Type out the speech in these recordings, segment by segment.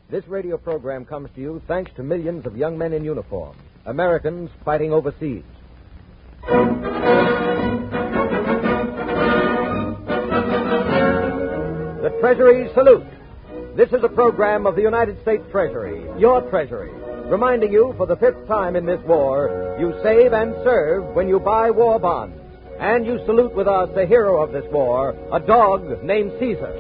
This radio program comes to you thanks to millions of young men in uniform, Americans fighting overseas. The Treasury Salute. This is a program of the United States Treasury, your Treasury, reminding you for the 5th time in this war, you save and serve when you buy war bonds. And you salute with us the hero of this war, a dog named Caesar.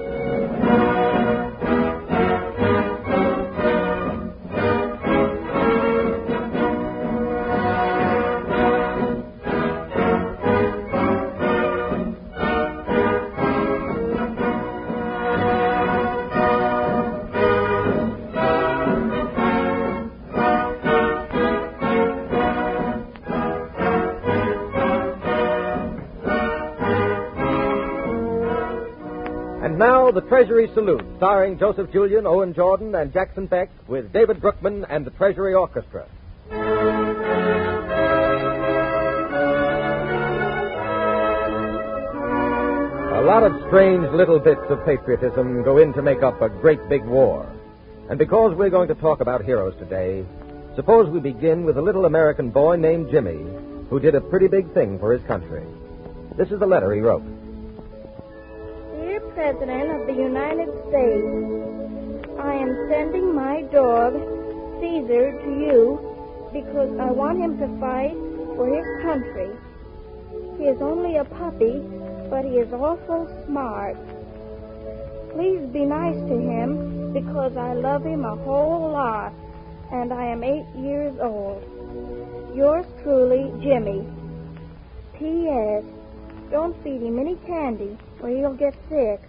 Now, the Treasury Salute, starring Joseph Julian, Owen Jordan, and Jackson Beck, with David Brookman and the Treasury Orchestra. A lot of strange little bits of patriotism go in to make up a great big war. And because we're going to talk about heroes today, suppose we begin with a little American boy named Jimmy, who did a pretty big thing for his country. This is the letter he wrote. President of the United States, I am sending my dog, Caesar, to you because I want him to fight for his country. He is only a puppy, but he is awful smart. Please be nice to him because I love him a whole lot, and I am 8 years old. Yours truly, Jimmy. P.S. Don't feed him any candy, or he'll get sick.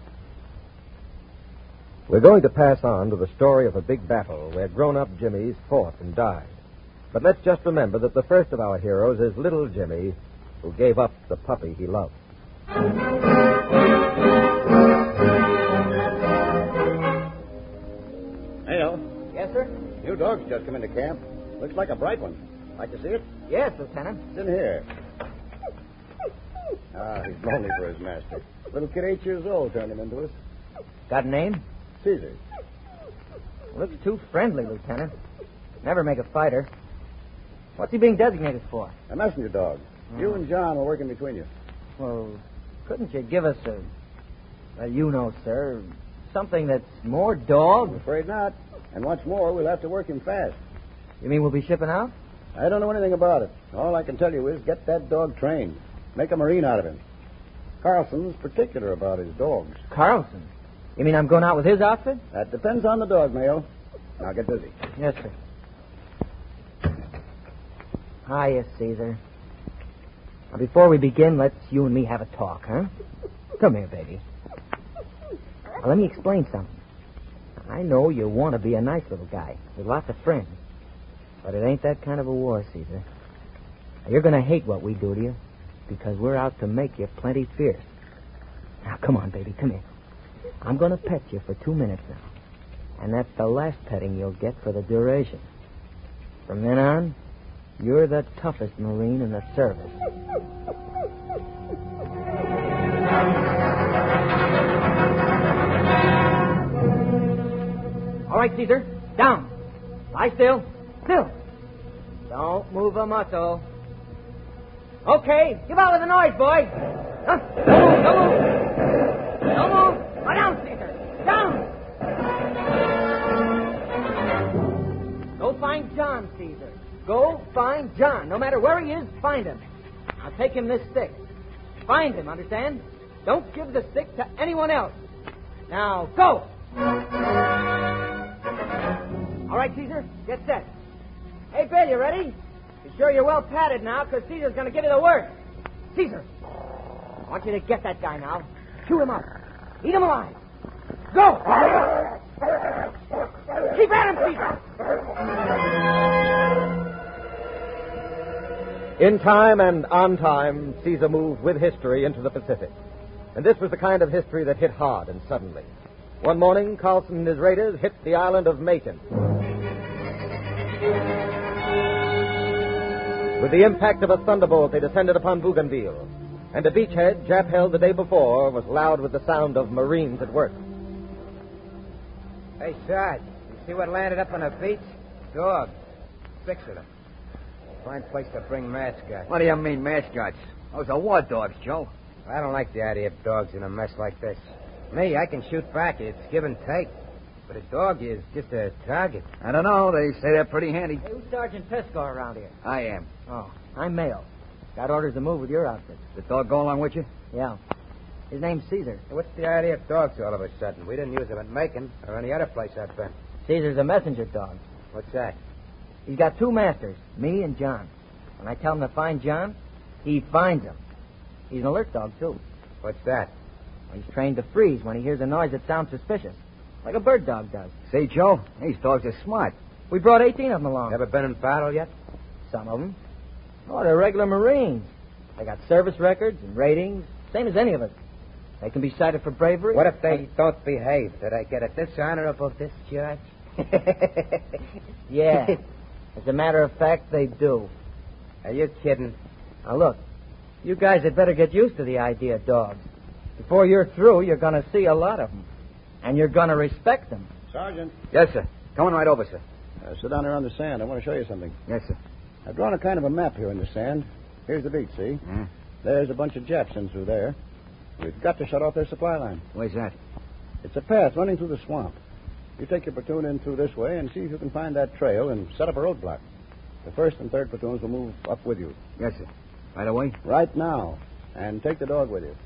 We're going to pass on to the story of a big battle where grown-up Jimmys fought and died. But let's just remember that the first of our heroes is little Jimmy, who gave up the puppy he loved. Hey, Al. Yes, sir? New dog's just come into camp. Looks like a bright one. Like to see it? Yes, Lieutenant. It's in here. He's lonely for his master. Little kid 8 years old turned him into us. Got a name? Caesar. Looks too friendly, Lieutenant. Never make a fighter. What's he being designated for? A messenger dog. You and John are working between you. Well, couldn't you give us well, you know, sir, something that's more dog? I'm afraid not. And what's more, we'll have to work him fast. You mean we'll be shipping out? I don't know anything about it. All I can tell you is get that dog trained. Make a Marine out of him. Carlson's particular about his dogs. Carlson? You mean I'm going out with his outfit? That depends on the dog, Mayo. Now get busy. Yes, sir. Hiya, Caesar. Now, before we begin, let's you and me have a talk, huh? Come here, baby. Now, let me explain something. I know you want to be a nice little guy with lots of friends, but it ain't that kind of a war, Caesar. Now, you're going to hate what we do to you because we're out to make you plenty fierce. Now, come on, baby, come here. I'm going to pet you for 2 minutes now, and that's the last petting you'll get for the duration. From then on, you're the toughest Marine in the service. All right, Caesar, down. Lie still. Still. Don't move a muscle. Okay, give out with the noise, boy. Huh? Don't move. Don't move. Lie down, Caesar. Down. Go find John, Caesar. Go find John. No matter where he is, find him. I'll take him this stick. Find him, understand? Don't give the stick to anyone else. Now, go! All right, Caesar, get set. Hey, Bill, you ready? Be sure you're well padded now, because Caesar's going to give you the word. Caesar, I want you to get that guy now. Shoot him up. Eat him alive. Go! Keep at him, Caesar! In time and on time, Caesar moved with history into the Pacific. And this was the kind of history that hit hard and suddenly. One morning, Carlson and his raiders hit the island of Macon. With the impact of a thunderbolt, they descended upon Bougainville. And a beachhead Jap held the day before was loud with the sound of Marines at work. Hey, Sarge, you See what landed up on the beach? Dog. Fixer them. Fine place to bring mascots. What do you mean, mascots? Those are war dogs, Joe. I don't like the idea of dogs in a mess like this. Me, I can shoot back. It's give and take. But a dog is just a target. I don't know. They say they're pretty handy. Hey, who's Sergeant Pesco around here? I am. Oh, I'm Mayo. Got orders to move with your outfit. The dog go along with you? Yeah. His name's Caesar. What's the idea of dogs all of a sudden? We didn't use them at Macon or any other place I've been. Caesar's a messenger dog. What's that? He's got two masters, me and John. When I tell him to find John, he finds him. He's an alert dog, too. What's that? He's trained to freeze when he hears a noise that sounds suspicious, like a bird dog does. See, Joe, these dogs are smart. We brought 18 of them along. Ever been in battle yet? Some of them. Oh, they're regular Marines. They got service records and ratings, same as any of us. They can be cited for bravery. What if they don't behave? Did I get a dishonorable discharge? Yeah. As a matter of fact, they do. Are you kidding? Now, look, you guys had better get used to the idea of dogs. Before you're through, you're going to see a lot of them. And you're going to respect them. Sergeant. Yes, sir. Coming right over, sir. Sit down there on the sand. I want to show you something. Yes, sir. I've drawn a kind of a map here in the sand. Here's the beach, see? Yeah. There's a bunch of Japs in through there. We've got to shut off their supply line. Where's that? It's a path running through the swamp. You take your platoon in through this way and see if you can find that trail and set up a roadblock. The first and third platoons will move up with you. Yes, sir. Right away? Right now. And take the dog with you.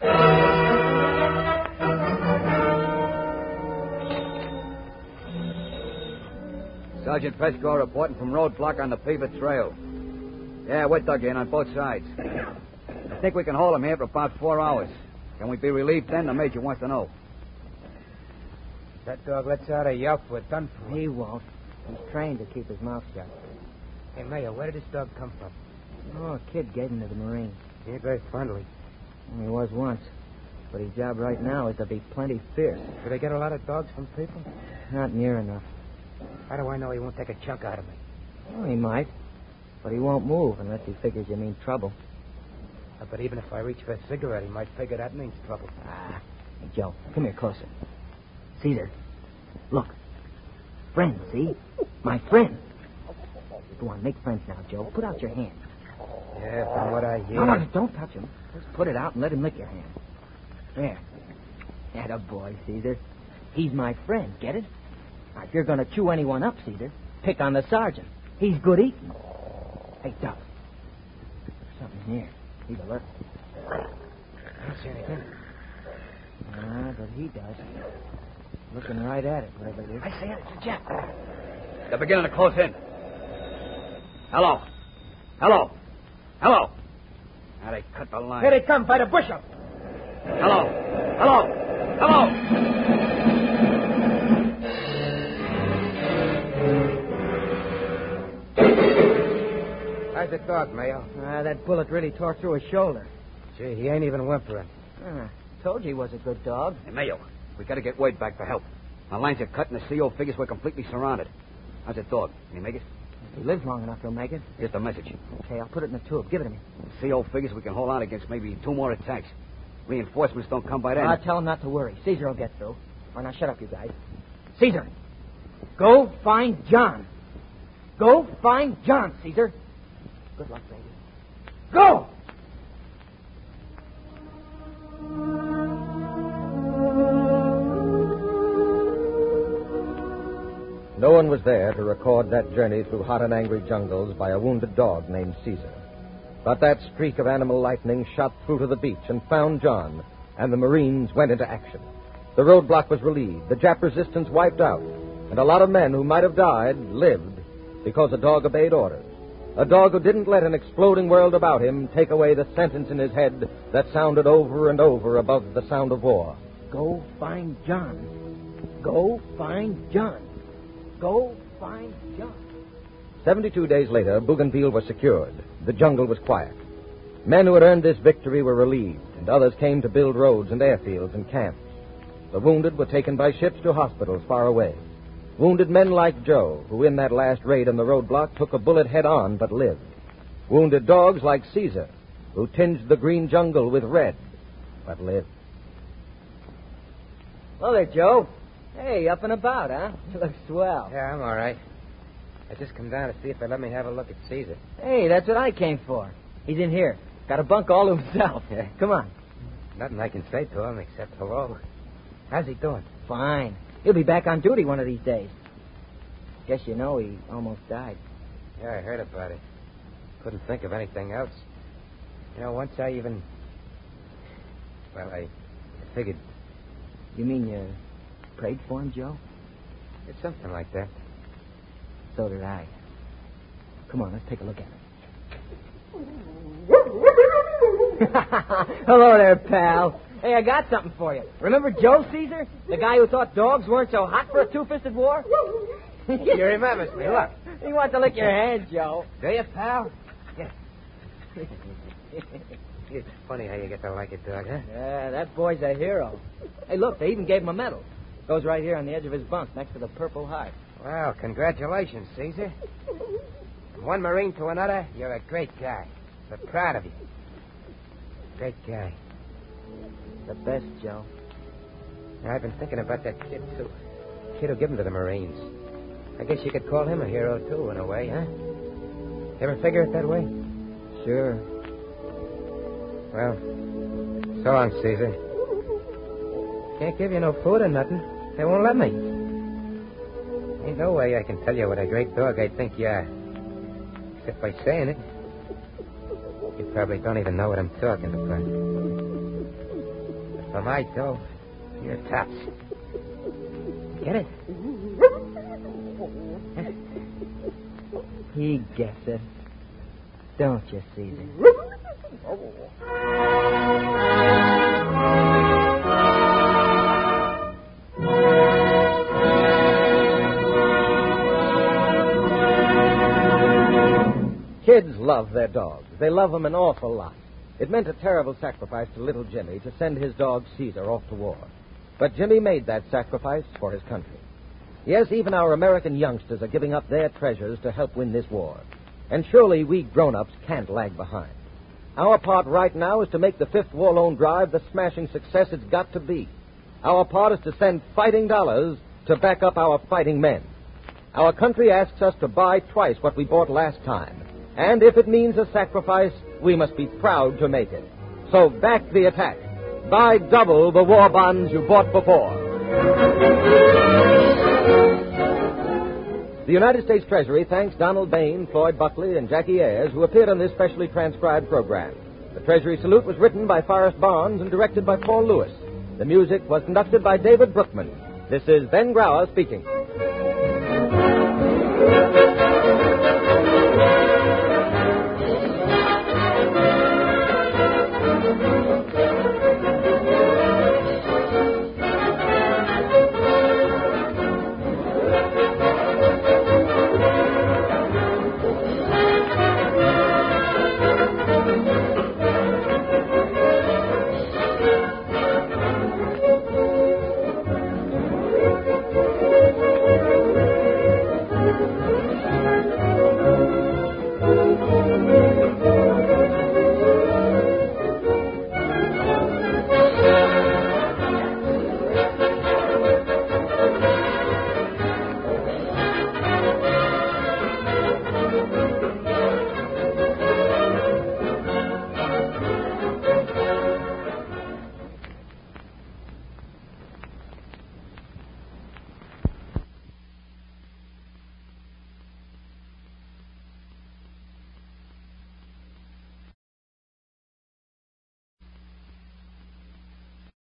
Sergeant Pesco reporting from roadblock on the Beaver Trail. Yeah, we're dug in on both sides. I think we can hold them here for about 4 hours. Can we be relieved then? The Major wants to know. That dog lets out a yelp. We're done for. He won't. He's trained to keep his mouth shut. Hey, Mayor, where did this dog come from? Oh, a kid gave him to the Marines. He ain't very friendly. He was once. But his job right now is to be plenty fierce. Do they get a lot of dogs from people? Not near enough. How do I know he won't take a chunk out of me? Well, he might. But he won't move unless he figures you mean trouble. But even if I reach for a cigarette, he might figure that means trouble. Hey, Joe, come here closer. Caesar, look. Friend, see? My friend. Go on, make friends now, Joe. Put out your hand. Yeah, from what I hear. No, don't touch him. Just put it out and let him lick your hand. There. Atta boy, Caesar. He's my friend, get it? Now, if you're going to chew anyone up, Caesar, pick on the sergeant. He's good eating. Hey, Duff. There's something here. He's alert. I don't see anything. But he does. Looking right at it, whatever it is. I see it. It's a Jap. They're beginning to close in. Hello. Hello. Hello. Now they cut the line. Here they come by the bushel. Hello. Hello. Hello. How's the dog, Mayo? That bullet really tore through his shoulder. Gee, he ain't even whimpering. Told you he was a good dog. Hey, Mayo, we got to get word back for help. Our lines are cut and the CO figures we're completely surrounded. How's the dog? Can he make it? If he lives long enough, he'll make it. Just a message. Okay, I'll put it in the tube. Give it to me. CO figures we can hold out against maybe 2 more attacks. Reinforcements don't come by then. I'll tell him not to worry. Caesar will get through. All right, now shut up, you guys. Caesar, go find John. Go find John, Caesar. Good luck, baby. Go! No one was there to record that journey through hot and angry jungles by a wounded dog named Caesar. But that streak of animal lightning shot through to the beach and found John, and the Marines went into action. The roadblock was relieved, the Jap resistance wiped out, and a lot of men who might have died lived because a dog obeyed orders. A dog who didn't let an exploding world about him take away the sentence in his head that sounded over and over above the sound of war. Go find John. Go find John. Go find John. 72 days later, Bougainville was secured. The jungle was quiet. Men who had earned this victory were relieved, and others came to build roads and airfields and camps. The wounded were taken by ships to hospitals far away. Wounded men like Joe, who in that last raid on the roadblock took a bullet head-on but lived. Wounded dogs like Caesar, who tinged the green jungle with red but lived. Hello there, Joe. Hey, up and about, huh? You look swell. Yeah, I'm all right. I just come down to see if they let me have a look at Caesar. Hey, that's what I came for. He's in here. Got a bunk all to himself. Yeah. Come on. Nothing I can say to him except hello. How's he doing? Fine. He'll be back on duty one of these days. Guess you know he almost died. Yeah, I heard about it. Couldn't think of anything else. You know, once I even... Well, I figured You mean you prayed for him, Joe? it's something like that. So did I. Come on, let's take a look at him. Hello there, pal. Hey, I got something for you. Remember Joe Caesar? The guy who thought dogs weren't so hot for a two-fisted war? He remembers me. Look. He wants to lick your hand, Joe. Do you, pal? Yeah. It's funny how you get to like a dog, huh? Yeah, that boy's a hero. Hey, look, they even gave him a medal. Goes right here on the edge of his bunk next to the Purple Heart. Well, congratulations, Caesar. From one Marine to another, you're a great guy. We're proud of you. Great guy. The best, Joe. Now, I've been thinking about that kid, too. Kid who gave him to the Marines. I guess you could call him a hero, too, in a way, huh? Ever figure it that way? Sure. Well, so long, Caesar. Can't give you no food or nothing. They won't let me. Ain't no way I can tell you what a great dog I think you are. Except by saying it. You probably don't even know what I'm talking about. But for my dough, you're tops. Get it? He gets it. Don't you, Caesar? Kids love their dogs. They love them an awful lot. It meant a terrible sacrifice to little Jimmy to send his dog Caesar off to war. But Jimmy made that sacrifice for his country. Yes, even our American youngsters are giving up their treasures to help win this war. And surely we grown-ups can't lag behind. Our part right now is to make the Fifth War Loan Drive the smashing success it's got to be. Our part is to send fighting dollars to back up our fighting men. Our country asks us to buy twice what we bought last time. And if it means a sacrifice, we must be proud to make it. So back the attack. Buy double the war bonds you bought before. The United States Treasury thanks Donald Bain, Floyd Buckley, and Jackie Ayers, who appeared on this specially transcribed program. The Treasury Salute was written by Forrest Barnes and directed by Paul Lewis. The music was conducted by David Brookman. This is Ben Grauer speaking.